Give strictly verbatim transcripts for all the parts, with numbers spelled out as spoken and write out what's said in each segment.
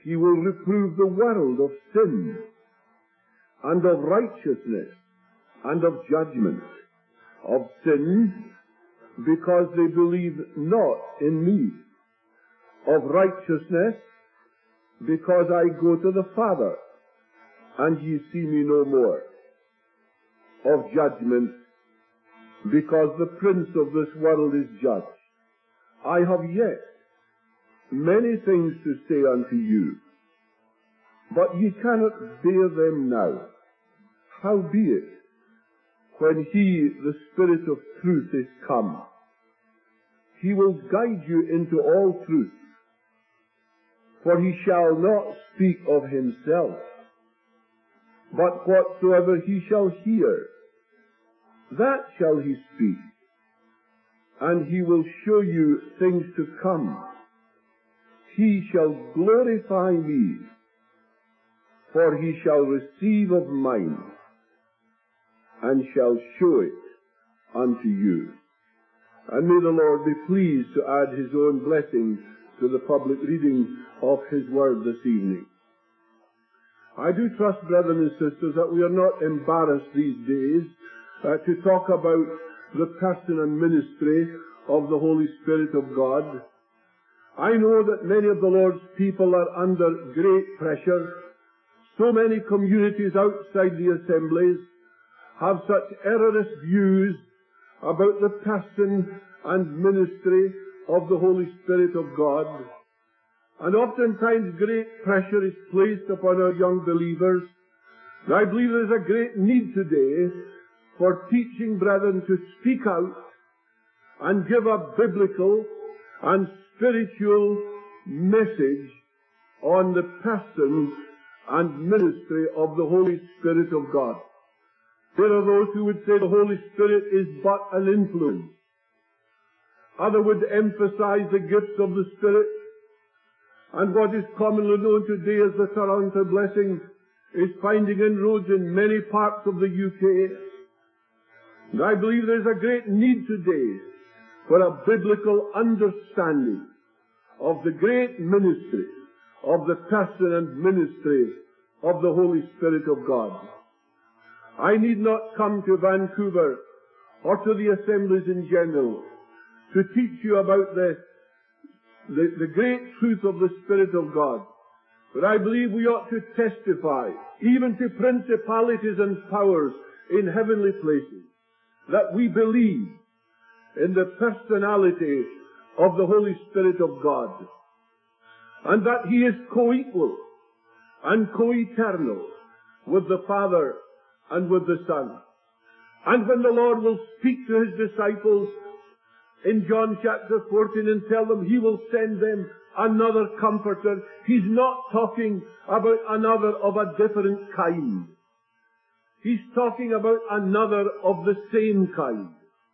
He will reprove the world of sin, and of righteousness, and of judgment. Of sin, because they believe not in me. Of righteousness, because I go to the Father, and ye see me no more. Of judgment, because the prince of this world is judged. I have yet many things to say unto you, but ye cannot bear them now. Howbeit, when he, the Spirit of truth, is come, he will guide you into all truth. For he shall not speak of himself, but whatsoever he shall hear, that shall he speak, and he will show you things to come. He shall glorify me, for he shall receive of mine, and shall show it unto you. And may the Lord be pleased to add his own blessing to the public reading of his word this evening. I do trust, brethren and sisters, that we are not embarrassed these days uh, to talk about the person and ministry of the Holy Spirit of God. I know that many of the Lord's people are under great pressure. So many communities outside the assemblies have such erroneous views about the person and ministry of the Holy Spirit of God. And oftentimes great pressure is placed upon our young believers. And I believe there is a great need today for teaching brethren to speak out and give a biblical and spiritual message on the person and ministry of the Holy Spirit of God. There are those who would say the Holy Spirit is but an influence. Others would emphasize the gifts of the Spirit. And what is commonly known today as the Toronto blessing is finding inroads in many parts of the U K. And I believe there is a great need today for a biblical understanding of the great ministry of the person and ministry of the Holy Spirit of God. I need not come to Vancouver or to the assemblies in general to teach you about the, the, the great truth of the Spirit of God. But I believe we ought to testify, even to principalities and powers in heavenly places, that we believe in the personality of the Holy Spirit of God, and that he is co-equal and co-eternal with the Father and with the Son. And when the Lord will speak to his disciples in John chapter fourteen and tell them he will send them another comforter, he's not talking about another of a different kind. He's talking about another of the same kind.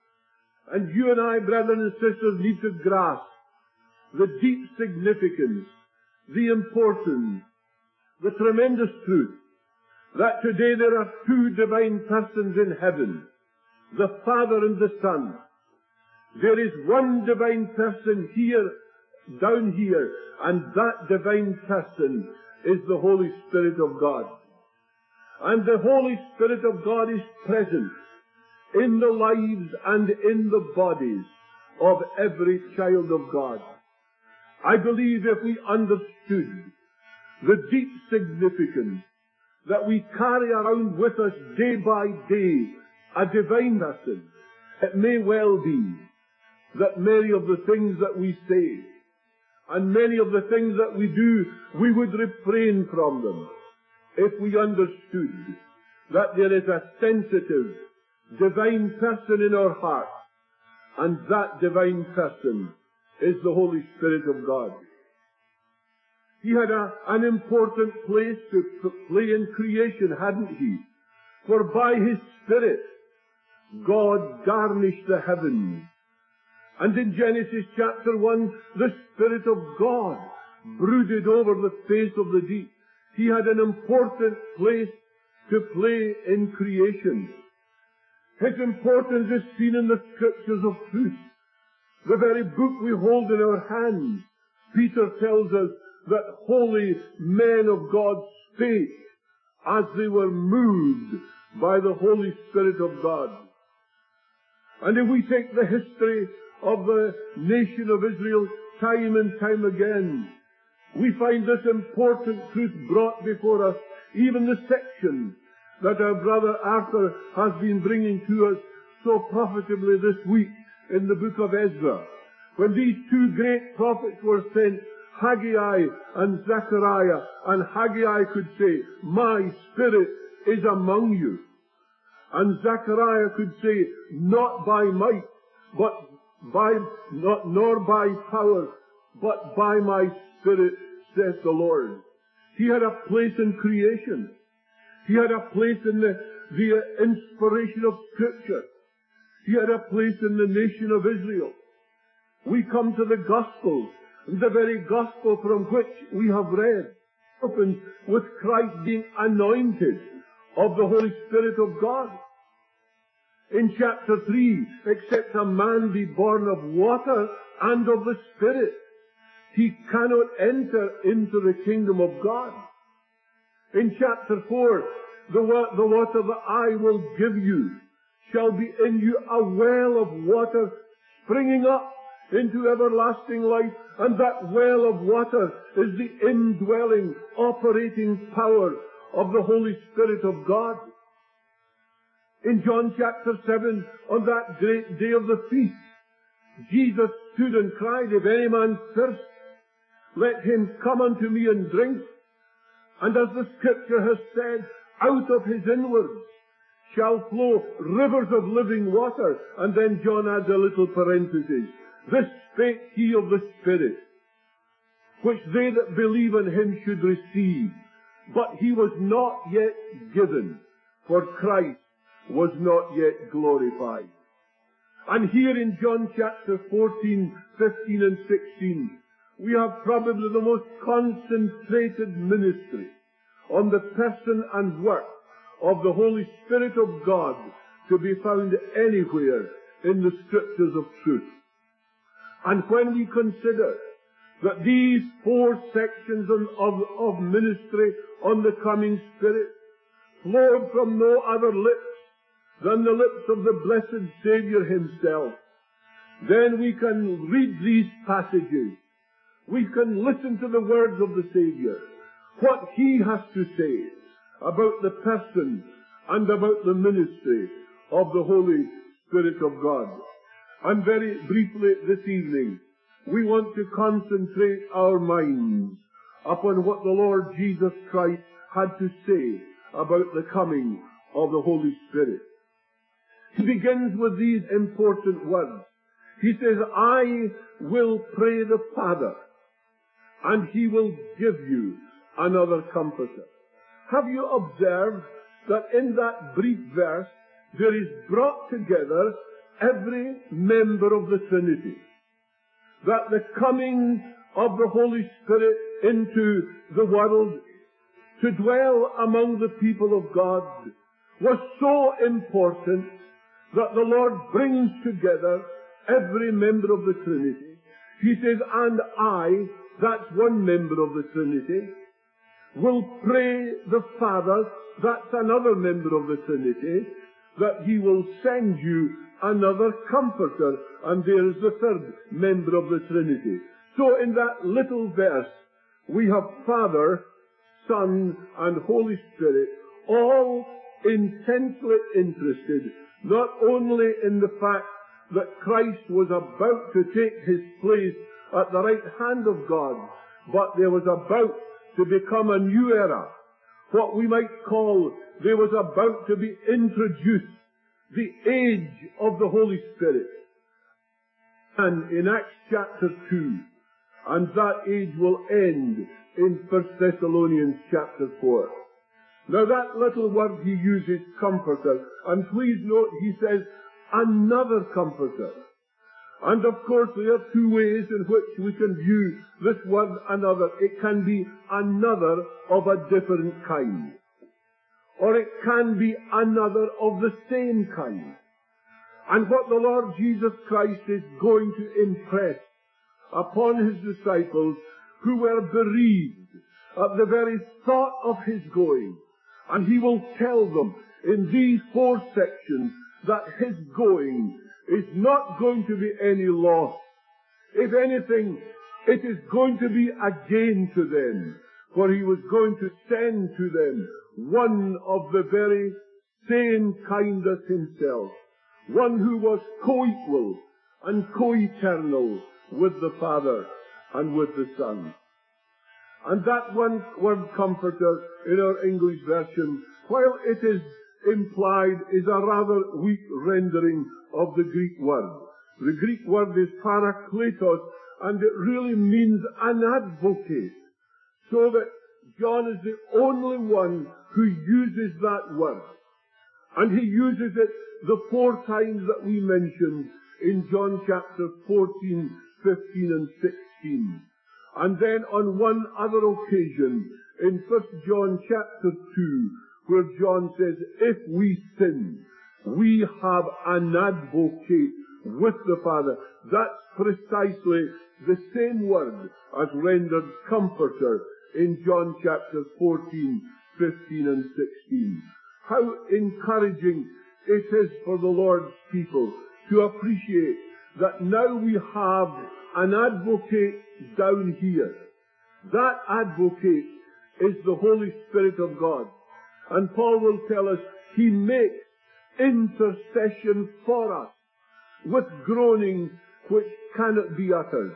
And you and I, brethren and sisters, need to grasp the deep significance, the importance, the tremendous truth that today there are two divine persons in heaven, the Father and the Son. There is one divine person here, down here, and that divine person is the Holy Spirit of God. And the Holy Spirit of God is present in the lives and in the bodies of every child of God. I believe if we understood the deep significance that we carry around with us day by day, a divine person, it may well be that many of the things that we say and many of the things that we do, we would refrain from them if we understood that there is a sensitive divine person in our hearts, and that divine person is the Holy Spirit of God. He had a, an important place to play in creation, hadn't he? For by his Spirit, God garnished the heavens. And in Genesis chapter one, the Spirit of God brooded over the face of the deep. He had an important place to play in creation. His importance is seen in the Scriptures of truth. The very book we hold in our hands, Peter tells us, that holy men of God spake as they were moved by the Holy Spirit of God. And if we take the history of the nation of Israel time and time again, we find this important truth brought before us, even the section that our brother Arthur has been bringing to us so profitably this week in the book of Ezra. When these two great prophets were sent, Haggai and Zechariah, and Haggai could say, "My spirit is among you." And Zechariah could say, "Not by might, but by, not, nor by power, but by my spirit, saith the Lord." He had a place in creation. He had a place in the, the inspiration of Scripture. He had a place in the nation of Israel. We come to the Gospels, and the very Gospel from which we have read opens with Christ being anointed of the Holy Spirit of God. In chapter three, except a man be born of water and of the Spirit, he cannot enter into the kingdom of God. In chapter four, the, wa- the water that I will give you shall be in you a well of water springing up into everlasting life, and that well of water is the indwelling, operating power of the Holy Spirit of God. In John chapter seven, on that great day of the feast, Jesus stood and cried, "If any man thirst, let him come unto me and drink." And as the Scripture has said, out of his inwards shall flow rivers of living water. And then John adds a little parenthesis, "This spake he of the Spirit, which they that believe in him should receive. But he was not yet given, for Christ was not yet glorified." And here in John chapter fourteen, fifteen and sixteen, we have probably the most concentrated ministry on the person and work of the Holy Spirit of God to be found anywhere in the Scriptures of truth. And when we consider that these four sections of, of ministry on the coming Spirit flowed from no other lips than the lips of the blessed Savior himself, then we can read these passages. We can listen to the words of the Savior, what he has to say about the person and about the ministry of the Holy Spirit of God. And very briefly this evening, we want to concentrate our minds upon what the Lord Jesus Christ had to say about the coming of the Holy Spirit. He begins with these important words. He says, "I will pray the Father, and he will give you another Comforter." Have you observed that in that brief verse there is brought together every member of the Trinity? That the coming of the Holy Spirit into the world to dwell among the people of God was so important that the Lord brings together every member of the Trinity. He says, "And I," that's one member of the Trinity, "will pray the Father," that's another member of the Trinity, "that he will send you another Comforter," and there's the third member of the Trinity. So in that little verse, we have Father, Son, and Holy Spirit, all intensely interested, not only in the fact that Christ was about to take his place at the right hand of God, but there was about to become a new era, what we might call, there was about to be introduced the age of the Holy Spirit. And in Acts chapter two, and that age will end in First Thessalonians chapter four. Now that little word he uses, Comforter, and please note he says, another Comforter. And of course there are two ways in which we can view this word another. It can be another of a different kind, or it can be another of the same kind. And what the Lord Jesus Christ is going to impress upon his disciples who were bereaved at the very thought of his going. And he will tell them in these four sections that his going is not going to be any loss. If anything, it is going to be a gain to them, for he was going to send to them one of the very same kind as himself, one who was co-equal and co-eternal with the Father and with the Son. And that one word comforter in our English version, while it is implied, is a rather weak rendering of the Greek word. The Greek word is parakletos, and it really means an advocate. So that John is the only one who uses that word. And he uses it the four times that we mentioned in John chapter fourteen, fifteen and sixteen. And then on one other occasion in First John chapter two, where John says, if we sin, we have an advocate with the Father. That's precisely the same word as rendered comforter in John chapter fourteen, fifteen and sixteen. How encouraging it is for the Lord's people to appreciate that now we have an advocate down here. That advocate is the Holy Spirit of God. And Paul will tell us he makes intercession for us with groanings which cannot be uttered.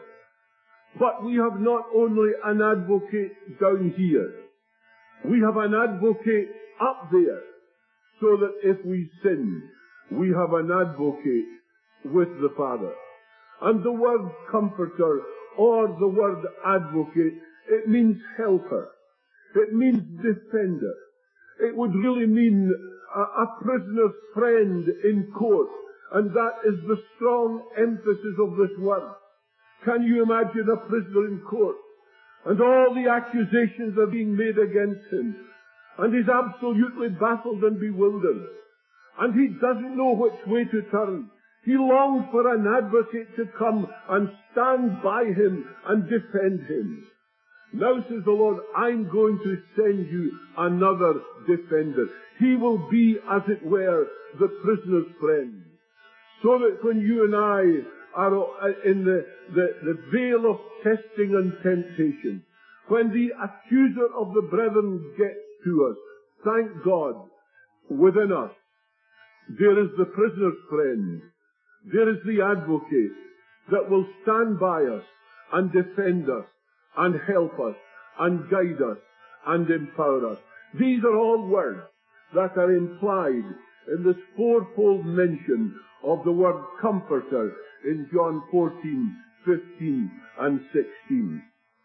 But we have not only an advocate down here, we have an advocate up there, so that if we sin, we have an advocate with the Father. And the word comforter, or the word advocate, it means helper. It means defender. It would really mean a, a prisoner's friend in court, and that is the strong emphasis of this word. Can you imagine a prisoner in court, and all the accusations are being made against him, and he's absolutely baffled and bewildered, and he doesn't know which way to turn. He longs for an advocate to come and stand by him and defend him. Now, says the Lord, I'm going to send you another defender. He will be, as it were, the prisoner's friend. So that when you and I are in the, the, the veil of testing and temptation, when the accuser of the brethren gets to us, thank God, within us, there is the prisoner's friend. There is the advocate that will stand by us and defend us and help us and guide us and empower us. These are all words that are implied in this fourfold mention of the word comforter in John fourteen, fifteen and sixteen.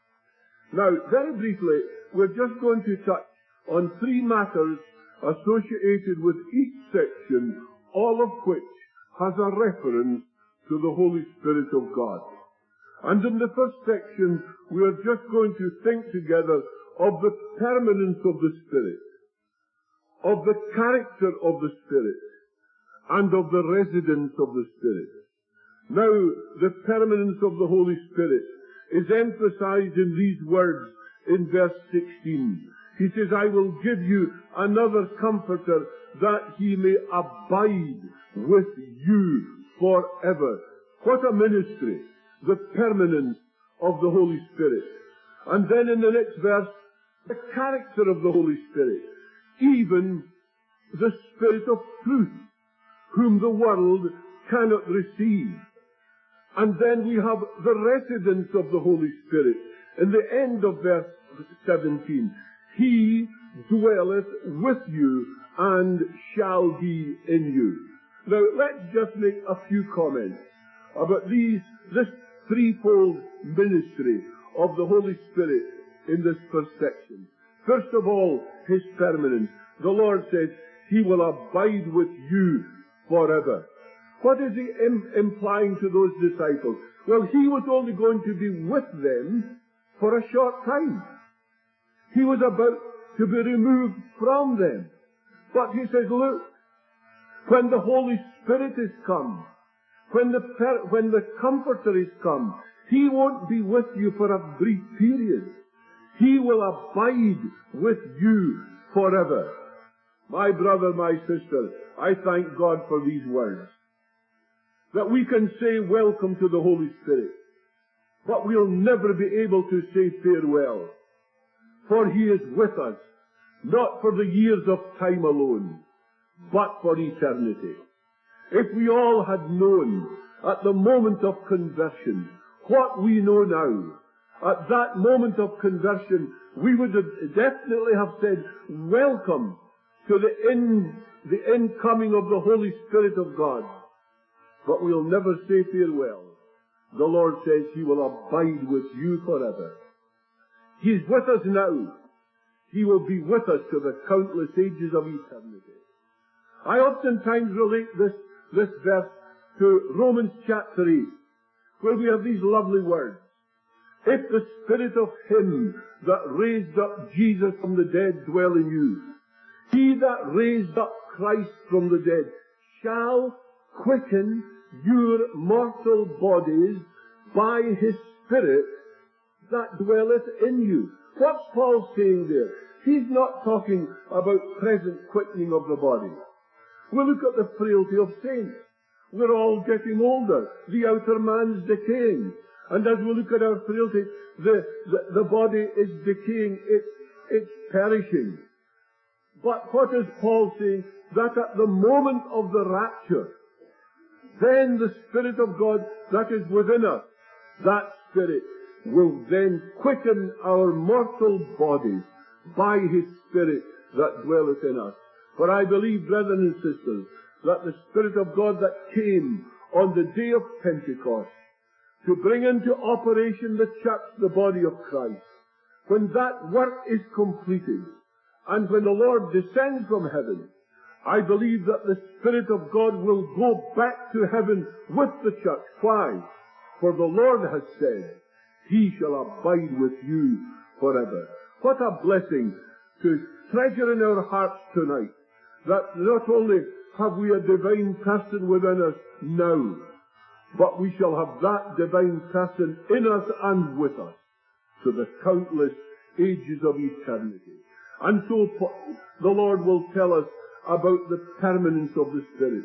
Now, very briefly, we're just going to touch on three matters associated with each section, all of which has a reference to the Holy Spirit of God. And in the first section, we are just going to think together of the permanence of the Spirit, of the character of the Spirit, and of the residence of the Spirit. Now, the permanence of the Holy Spirit is emphasized in these words in verse sixteen. He says, I will give you another comforter that he may abide with you forever. What a ministry, the permanence of the Holy Spirit. And then in the next verse, the character of the Holy Spirit, even the Spirit of truth, whom the world cannot receive. And then we have the residence of the Holy Spirit in the end of verse seventeen. He dwelleth with you and shall be in you. Now let's just make a few comments about these, this threefold ministry of the Holy Spirit in this first section. First of all, his permanence. The Lord says, he will abide with you forever. What is he im- implying to those disciples? Well, he was only going to be with them for a short time. He was about to be removed from them. But he says, look, when the Holy Spirit is come, when the per- when the Comforter is come, He won't be with you for a brief period. He will abide with you forever. My brother, my sister, I thank God for these words. That we can say welcome to the Holy Spirit, but we'll never be able to say farewell. For He is with us, not for the years of time alone, but for eternity. If we all had known at the moment of conversion what we know now, at that moment of conversion, we would have definitely have said, welcome to the in, the incoming of the Holy Spirit of God. But we'll never say farewell. The Lord says He will abide with you forever. He's with us now. He will be with us to the countless ages of eternity. I oftentimes relate this, this verse to Romans chapter eight, where we have these lovely words. If the Spirit of Him that raised up Jesus from the dead dwell in you, He that raised up Christ from the dead shall quicken your mortal bodies by His Spirit that dwelleth in you. What's Paul saying there? He's not talking about present quickening of the body. We look at the frailty of saints. We're all getting older. The outer man's decaying. And as we look at our frailty, the, the, the body is decaying. It, it's perishing. But what is Paul saying? That at the moment of the rapture, then the Spirit of God that is within us, that Spirit will then quicken our mortal bodies by His Spirit that dwelleth in us. For I believe, brethren and sisters, that the Spirit of God that came on the day of Pentecost to bring into operation the church, the body of Christ, when that work is completed, and when the Lord descends from heaven, I believe that the Spirit of God will go back to heaven with the church. Why? For the Lord has said, He shall abide with you forever. What a blessing to treasure in our hearts tonight, that not only have we a divine person within us now, but we shall have that divine person in us and with us to the countless ages of eternity. And so the Lord will tell us about the permanence of the Spirit.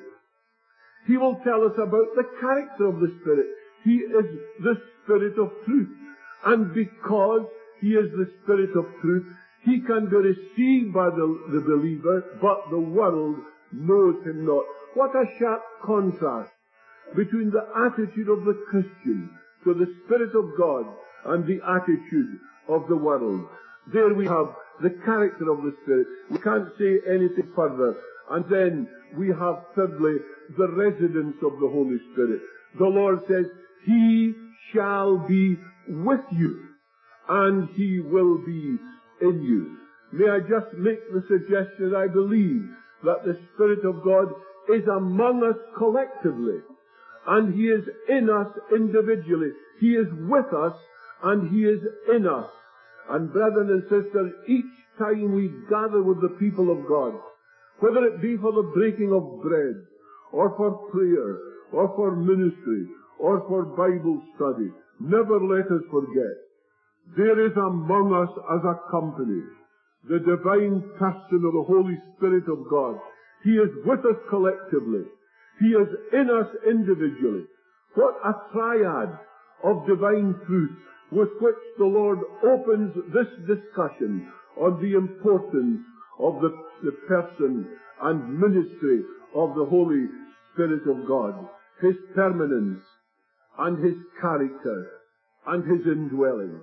He will tell us about the character of the Spirit. He is the Spirit of truth. And because He is the Spirit of truth, He can be received by the, the believer, but the world knows Him not. What a sharp contrast between the attitude of the Christian to the Spirit of God and the attitude of the world. There we have the character of the Spirit. We can't say anything further. And then we have thirdly the residence of the Holy Spirit. The Lord says, He shall be with you, and He will be in you. May I just make the suggestion, I believe that the Spirit of God is among us collectively, and He is in us individually. He is with us, and He is in us. And brethren and sisters, each time we gather with the people of God, whether it be for the breaking of bread, or for prayer, or for ministry, or for Bible study, never let us forget, there is among us as a company the divine person of the Holy Spirit of God. He is with us collectively. He is in us individually. What a triad of divine truth with which the Lord opens this discussion on the importance of the, the person and ministry of the Holy Spirit of God, His permanence and His character and His indwelling.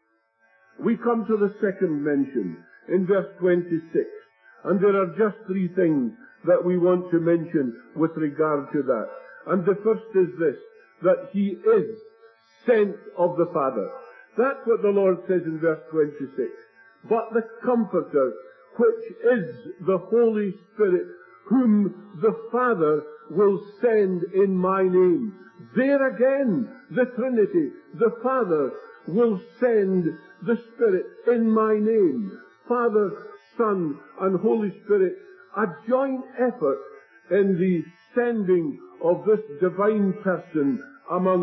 We come to the second mention in verse twenty-six, and there are just three things that we want to mention with regard to that. And the first is this, that He is sent of the Father. That's what the Lord says in verse twenty-six. But the Comforter, which is the Holy Spirit, whom the Father will send in my name. There again, the Trinity, the Father will send the Spirit in my name. Father, Son, and Holy Spirit, a joint effort in the sending of this divine person among us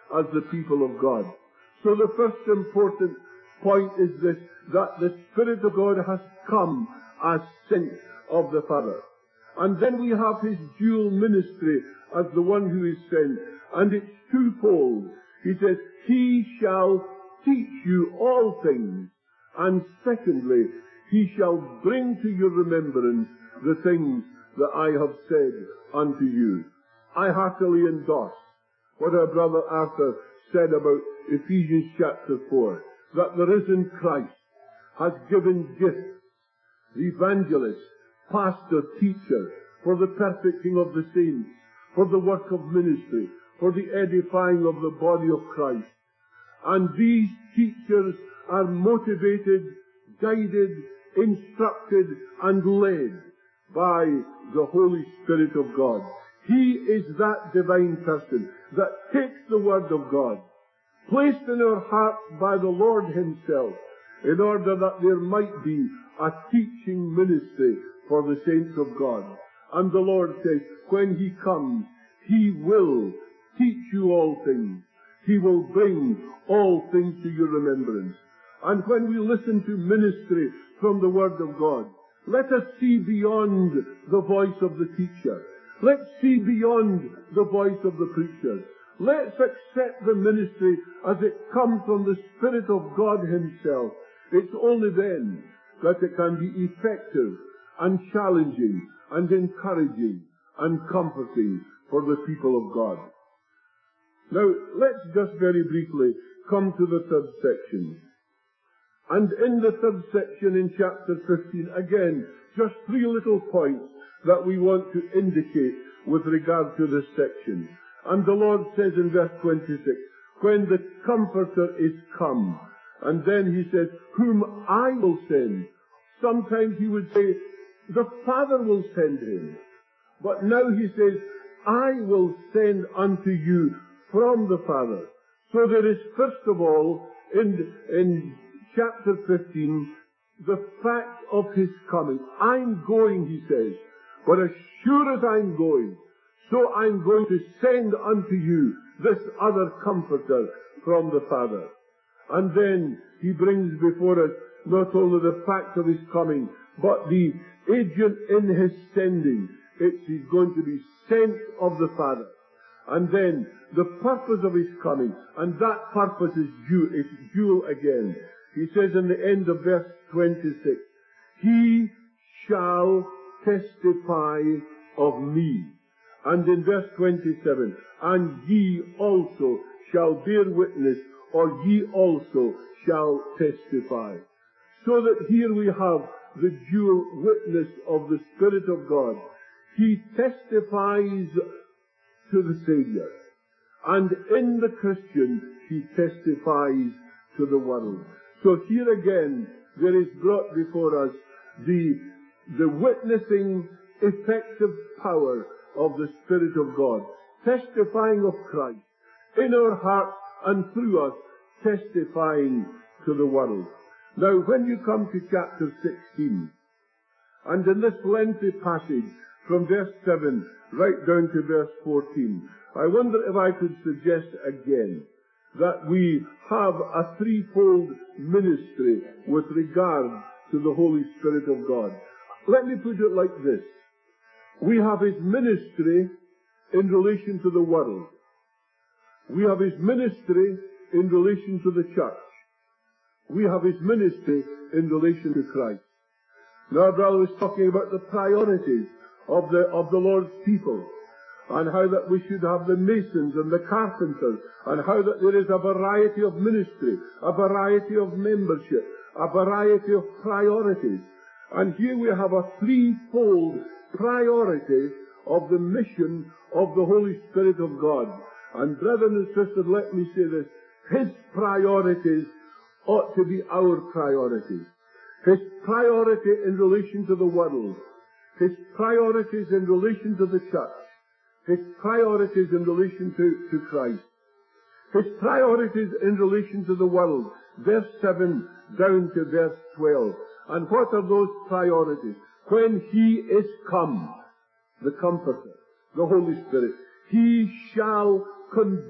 as the people of God. So the first important point is this, that the Spirit of God has come as sent of the Father. And then we have his dual ministry as the one who is sent, and it's twofold. He says, he shall teach you all things, and secondly, he shall bring to your remembrance the things that I have said unto you. I heartily endorse what our brother Arthur said about Ephesians chapter four, that the risen Christ has given gifts, the evangelist, pastor, teacher, for the perfecting of the saints, for the work of ministry, for the edifying of the body of Christ. And these teachers are motivated, guided, instructed, and led by the Holy Spirit of God. He is that divine person that takes the Word of God, placed in our hearts by the Lord himself, in order that there might be a teaching ministry for the saints of God. And the Lord says, when he comes, he will teach you all things. He will bring all things to your remembrance. And when we listen to ministry from the Word of God, let us see beyond the voice of the teacher. Let's see beyond the voice of the preacher. Let's accept the ministry as it comes from the Spirit of God himself. It's only then that it can be effective and challenging and encouraging and comforting for the people of God. Now, let's just very briefly come to the third section. And in the third section in chapter fifteen, again, just three little points that we want to indicate with regard to this section. And the Lord says in verse twenty-six, when the Comforter is come, and then he says, whom I will send. Sometimes he would say, the Father will send him. But now he says, I will send unto you from the Father. So there is, first of all, in, in chapter fifteen, the fact of his coming. I'm going, he says, but as sure as I'm going, so I'm going to send unto you this other Comforter from the Father. And then he brings before us not only the fact of his coming, but the agent in his sending. It's he's going to be sent of the Father. And then the purpose of his coming, and that purpose is dual, it's dual again. He says in the end of verse twenty-six, he shall testify of me. And in verse twenty-seven, and ye also shall bear witness, or ye also shall testify. So that here we have the dual witness of the Spirit of God. He testifies to the Savior. And in the Christian, he testifies to the world. So here again, there is brought before us the, the witnessing effective power of the Spirit of God, testifying of Christ in our hearts and through us, testifying to the world. Now, when you come to chapter sixteen, and in this lengthy passage from verse seven right down to verse fourteen, I wonder if I could suggest again that we have a threefold ministry with regard to the Holy Spirit of God. Let me put it like this. We have his ministry in relation to the world. We have his ministry in relation to the church. We have his ministry in relation to Christ. Now, our brother was talking about the priorities of the, of the Lord's people, and how that we should have the masons and the carpenters, and how that there is a variety of ministry, a variety of membership, a variety of priorities. And here we have a threefold priority of the mission of the Holy Spirit of God. And brethren and sisters, let me say this, his priorities ought to be our priorities. His priority in relation to the world, his priorities in relation to the church, his priorities in relation to, to Christ, his priorities in relation to the world, verse seven down to verse twelve. And what are those priorities? When he is come, the Comforter, the Holy Spirit, he shall convict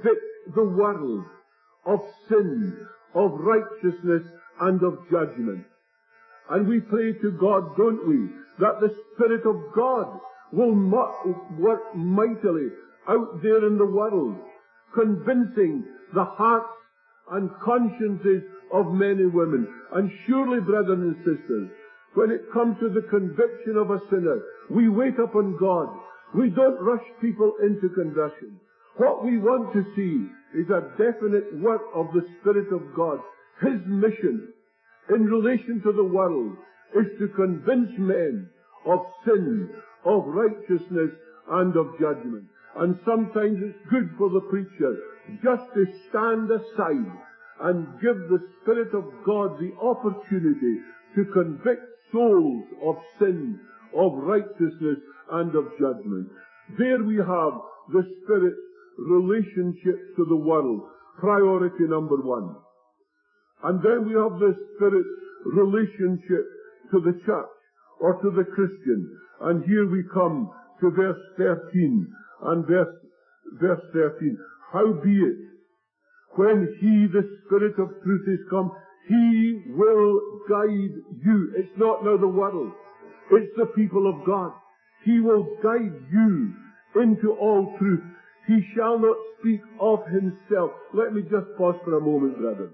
the world of sin, of righteousness, and of judgment. And we pray to God, don't we, that the Spirit of God will work mightily out there in the world, convincing the hearts and consciences of men and women. And surely, brethren and sisters, when it comes to the conviction of a sinner, we wait upon God. We don't rush people into conversion. What we want to see is a definite work of the Spirit of God. His mission in relation to the world is to convince men of sin, of righteousness, and of judgment. And sometimes it's good for the preacher just to stand aside and give the Spirit of God the opportunity to convict souls of sin, of righteousness, and of judgment. There we have the Spirit's relationship to the world, priority number one. And then we have the Spirit's relationship to the church, or to the Christian. And here we come to verse thirteen, and verse, verse thirteen. Howbeit, when He, the Spirit of truth, is come, He will guide you. It's not now the world. It's the people of God. He will guide you into all truth. He shall not speak of Himself. Let me just pause for a moment, brethren.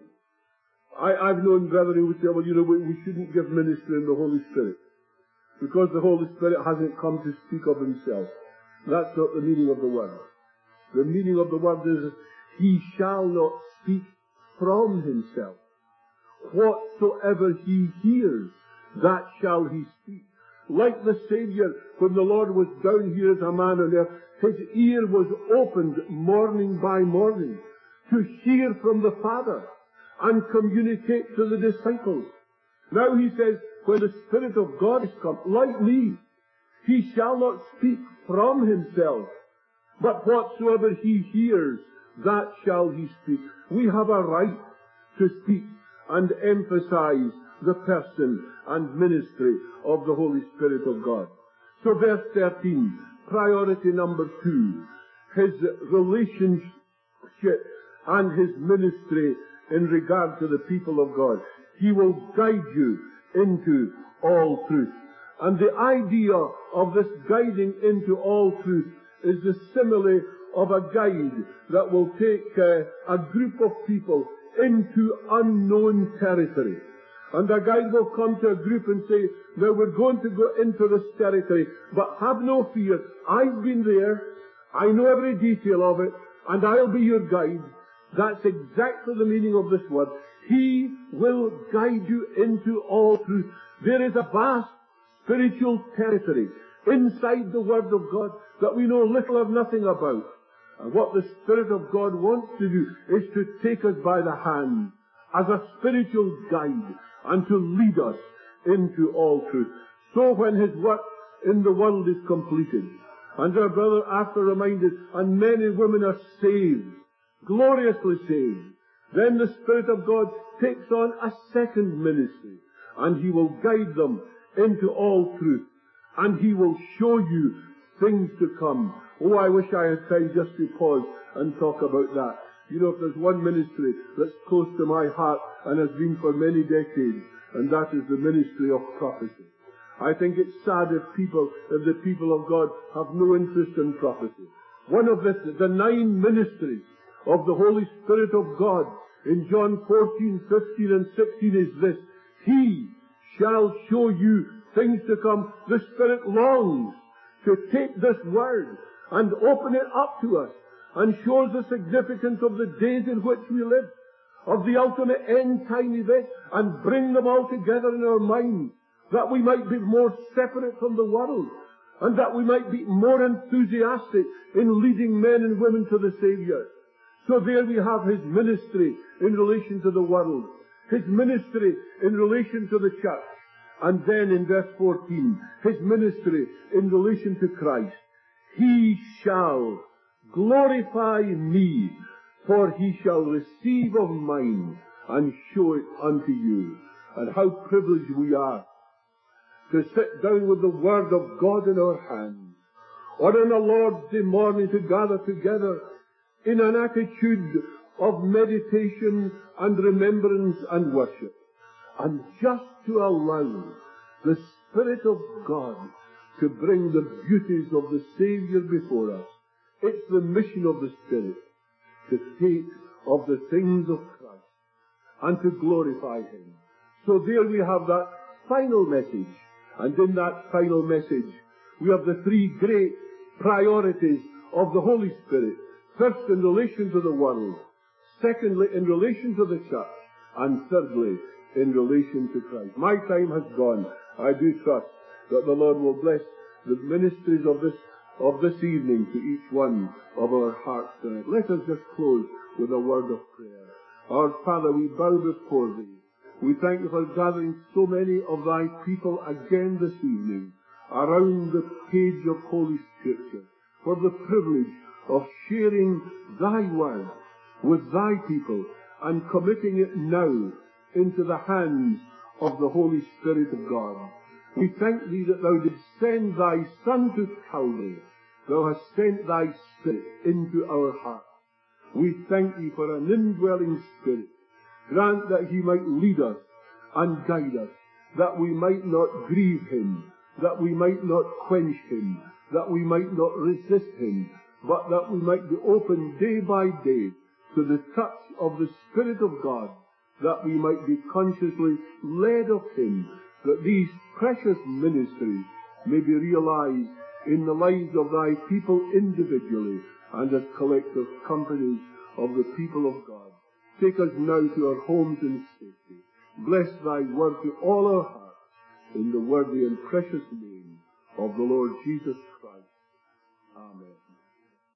I, I've known brethren who would say, well, you know, we, we shouldn't give ministry in the Holy Spirit, because the Holy Spirit hasn't come to speak of Himself. That's not the meaning of the word. The meaning of the word is, He shall not speak from Himself. Whatsoever He hears, that shall He speak. Like the Saviour, when the Lord was down here as a man on earth, His ear was opened morning by morning to hear from the Father and communicate to the disciples. Now He says, when the Spirit of God is come, like me, He shall not speak from Himself, but whatsoever He hears, that shall He speak. We have a right to speak and emphasize the person and ministry of the Holy Spirit of God. So verse thirteen, priority number two, His relationship and His ministry in regard to the people of God. He will guide you into all truth. And the idea of this guiding into all truth is the simile of a guide that will take uh, a group of people into unknown territory. And a guide will come to a group and say, now we're going to go into this territory, but have no fear. I've been there. I know every detail of it, and I'll be your guide. That's exactly the meaning of this word. He will guide you into all truth. There is a vast spiritual territory inside the Word of God that we know little or nothing about. And what the Spirit of God wants to do is to take us by the hand as a spiritual guide and to lead us into all truth. So when His work in the world is completed, and our brother after reminded, and men and women are saved, gloriously saved, then the Spirit of God takes on a second ministry, and He will guide them into all truth, and He will show you things to come. Oh, I wish I had time just to pause and talk about that. You know, if there's one ministry that's close to my heart and has been for many decades, and that is the ministry of prophecy. I think it's sad if people, if the people of God have no interest in prophecy. One of the, the nine ministries of the Holy Spirit of God in John fourteen, fifteen, and sixteen is this: He shall show you things to come. The Spirit longs to take this word and open it up to us and shows the significance of the days in which we live, of the ultimate end-time event, and bring them all together in our minds, that we might be more separate from the world, and that we might be more enthusiastic in leading men and women to the Saviour. So there we have His ministry in relation to the world, His ministry in relation to the church, and then in verse fourteen, His ministry in relation to Christ. He shall glorify me, for He shall receive of mine and show it unto you. And how privileged we are to sit down with the Word of God in our hands, or on a Lord's Day morning to gather together in an attitude of meditation and remembrance and worship, and just to allow the Spirit of God to bring the beauties of the Saviour before us. It's the mission of the Spirit to take of the things of Christ and to glorify Him. So there we have that final message, and in that final message we have the three great priorities of the Holy Spirit. First, in relation to the world. Secondly, in relation to the church. And thirdly, in relation to Christ. My time has gone. I do trust that the Lord will bless the ministries of this of this evening to each one of our hearts tonight. Let us just close with a word of prayer. Our Father, we bow before Thee. We thank Thee for gathering so many of Thy people again this evening around the page of Holy Scripture, for the privilege of sharing Thy word with Thy people and committing it now into the hands of the Holy Spirit of God. We thank Thee that Thou didst send Thy Son to Calvary. Thou hast sent Thy Spirit into our hearts. We thank Thee for an indwelling Spirit. Grant that He might lead us and guide us, that we might not grieve Him, that we might not quench Him, that we might not resist Him, but that we might be open day by day to the touch of the Spirit of God, that we might be consciously led of Him, that these precious ministries may be realized in the lives of Thy people individually and as collective companies of the people of God. Take us now to our homes in safety. Bless Thy word to all our hearts, in the worthy and precious name of the Lord Jesus Christ. Amen.